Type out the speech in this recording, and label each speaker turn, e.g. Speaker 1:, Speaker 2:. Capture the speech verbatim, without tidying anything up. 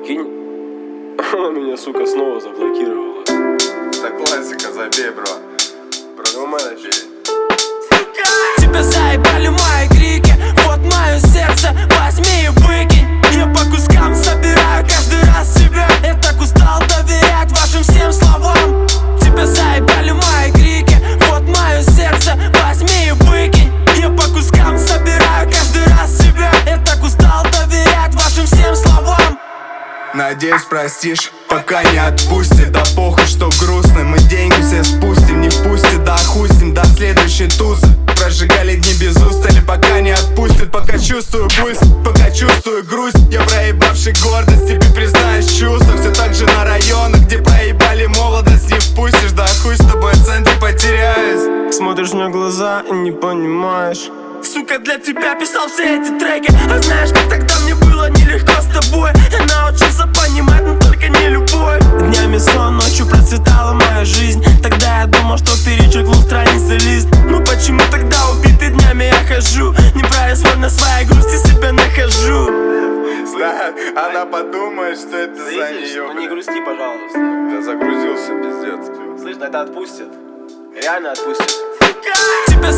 Speaker 1: Прикинь, она меня, сука, снова заблокировала.
Speaker 2: Это классика, забей, бро. Просто забей.
Speaker 3: Тебя заебали мои крики, вот мое сердце, возьми и выкинь. Я по кускам собираю каждый раз себя. Я так устал доверять вашим всем словам. Тебя заебали мои крики, вот мое сердце, возьми и выкинь. Я по кускам собираю каждый раз себя. Я так устал доверять вашим всем словам.
Speaker 4: Надеюсь, простишь, пока не отпустит. Да похуй, что грустно, мы деньги все спустим. Не впустит, да хуй с ним, до следующей тузы. Прожигали дни без устали, пока не отпустит. Пока чувствую пульс, пока чувствую грусть. Я проебавший гордость, тебе признаюсь чувства. Все так же на районах, где проебали молодость. Не впустишь, да хуй с тобой, центре потеряюсь.
Speaker 3: Смотришь мне в глаза и не понимаешь. Сука, для тебя писал все эти треки. А знаешь, как тогда мне было нелегко с тобой. Я научился понимать, но только не любовь. Днями сон, ночью процветала моя жизнь. Тогда я думал, что перечеркнул страницы лист. Ну почему тогда убитый днями я хожу? Непроизвольно своей грусти себя нахожу.
Speaker 2: Да, она подумает, что это за нее.
Speaker 1: Ну не грусти, пожалуйста.
Speaker 2: Я загрузился, пиздец.
Speaker 1: Слышь, да это отпустит. Реально отпустит.
Speaker 3: Тебя